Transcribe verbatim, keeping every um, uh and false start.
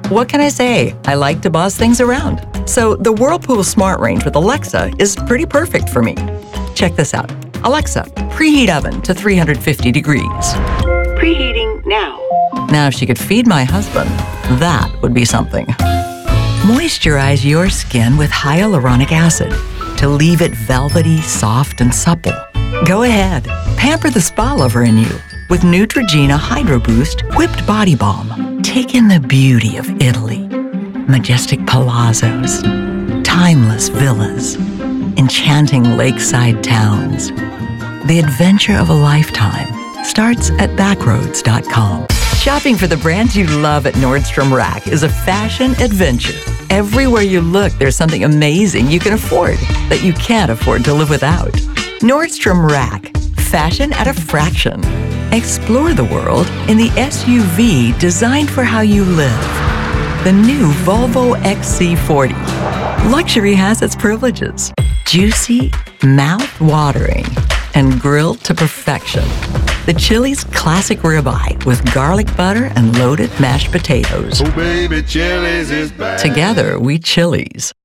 What can I say? I like to boss things around. So the Whirlpool Smart Range with Alexa is pretty perfect for me. Check this out. Alexa, preheat oven to three hundred fifty degrees. Preheating now. Now, if she could feed my husband, that would be something. Moisturize your skin with hyaluronic acid to leave it velvety, soft, and supple. Go ahead, pamper the spa lover in you with Neutrogena Hydro Boost Whipped Body Balm. Take in the beauty of Italy, majestic palazzos, timeless villas, enchanting lakeside towns. The adventure of a lifetime starts at backroads dot com. Shopping for the brands you love at Nordstrom Rack is a fashion adventure. Everywhere you look, there's something amazing you can afford that you can't afford to live without. Nordstrom Rack, fashion at a fraction. Explore the world in the S U V designed for how you live. The new Volvo X C forty. Luxury has its privileges. Juicy, mouth-watering, and grilled to perfection. The Chili's classic ribeye with garlic butter and loaded mashed potatoes. Oh, baby, Chili's is back. Together, we Chili's.